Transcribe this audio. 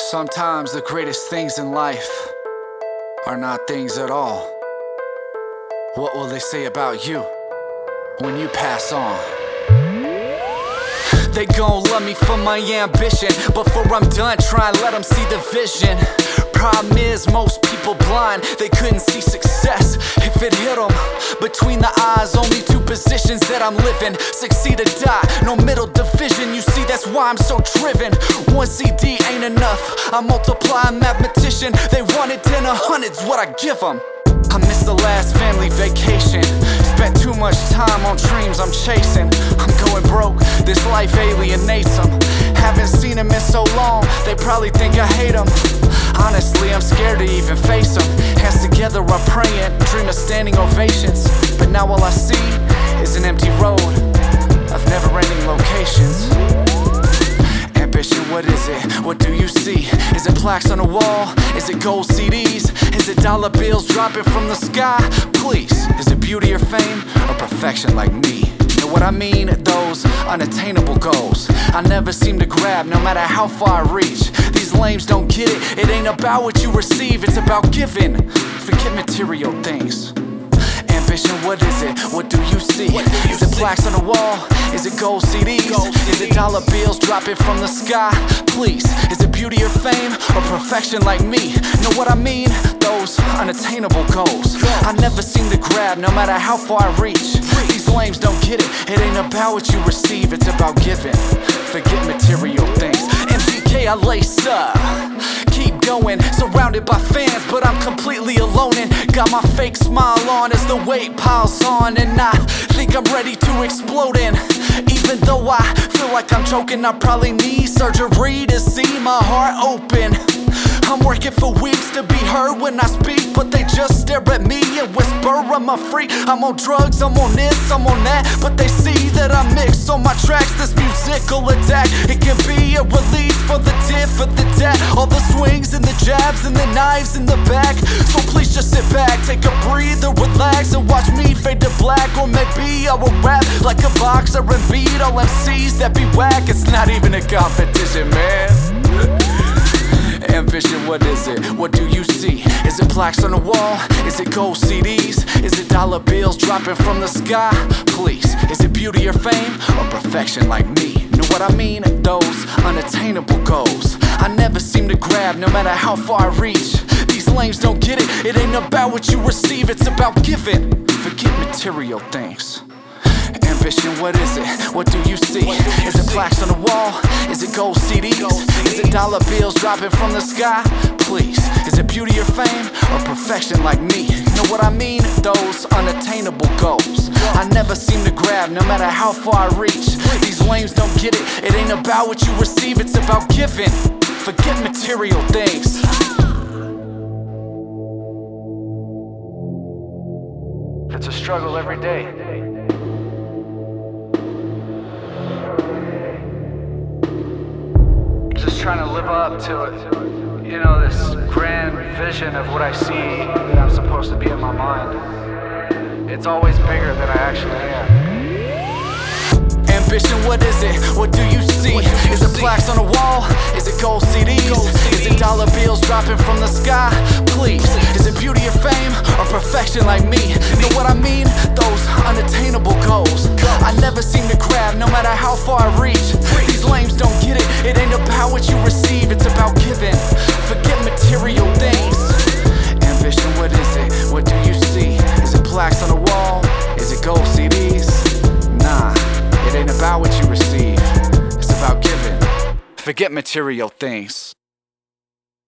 Sometimes the greatest things in life are not things at all. What will they say about you when you pass on? They gon' love me for my ambition, but before I'm done, try and let them see the vision. Problem is, most people blind, they couldn't see success if it hit them. Between the eyes, only two positions that I'm living: succeed or die, no middle division. You see, that's why I'm so driven. One CD ain't enough, I multiply a mathematician. They wanted 10 or 100's what I give them. I missed the last family vacation, spent too much time on dreams I'm chasing. I'm going broke, this life alienates them. Haven't seen them in so long, they probably think I hate them. Honestly, I'm scared to even face them. Hands together, I'm praying, dream of standing ovations. But now all I see is an empty road of never-ending locations. Ambition, what is it? What do you see? Is it plaques on the wall? Is it gold CDs? Is it dollar bills dropping from the sky? Please, is it beauty or fame or perfection like me? Know what I mean? Those unattainable goals I never seem to grab, no matter how far I reach. These lames don't get it. It ain't about what you receive, it's about giving. Forget material things. Ambition, what is it? What do you see? Is it plaques on the wall? Is it gold CDs? Is it dollar bills dropping from the sky? Please, is it beauty or fame or perfection like me? Know what I mean? Those unattainable goals I never seem to grab, no matter how far I reach. These lames don't get it. It ain't about what you receive, it's about giving. Forget material things. MGK, I lace up, keep going, surrounded by fans, but I'm completely alone and got my fake smile on as the weight piles on. And I think I'm ready to explode in. Even though I feel like I'm choking, I probably need surgery to see my heart open. I'm working for weeks to be heard when I speak, but they just stare at me and whisper I'm a freak. I'm on drugs, I'm on this, I'm on that, but they see that I mix on my tracks. This musical attack, it can be a release for the tip of the tat. All the swings and the jabs and the knives in the back. So please just sit back, take a breather, relax, and watch me fade to black. Or maybe I will rap like a boxer and beat all MCs that be whack. It's not even a competition, man. Ambition, what is it? What do you see? Is it plaques on the wall? Is it gold CDs? Is it dollar bills dropping from the sky? Please, is it beauty or fame or perfection like me? Know what I mean? Those unattainable goals I never seem to grab, no matter how far I reach. These lames don't get it. It ain't about what you receive, it's about giving. Forget material things. Ambition, what is it? What do you see? Is it plaques on the wall? Is it gold CDs? Is it dollar bills dropping from the sky? Please, is it beauty or fame or perfection like me? Know what I mean? Those unattainable goals I never seem to grab, no matter how far I reach. These lames don't get it. It ain't about what you receive, it's about giving. Forget material things. It's a struggle every day. Just trying to live up to it, you know, this grand vision of what I see that I'm supposed to be in my mind. It's always bigger than I actually am. Ambition, what is it? What do you see? Is it plaques on the wall? Is it gold CDs? Is it dollar bills dropping from the sky? Please, is it beauty or fame or perfection like me? Know what I mean? Those unattainable goals I never seem to grab, no matter how far I reach. These lames don't get it. It ain't about what you receive, it's about giving. Forget material things. Ambition, what is it? What do you see? Is it plaques on the wall? Is it gold CDs? Nah, it ain't about what you receive, it's about giving. Forget material things.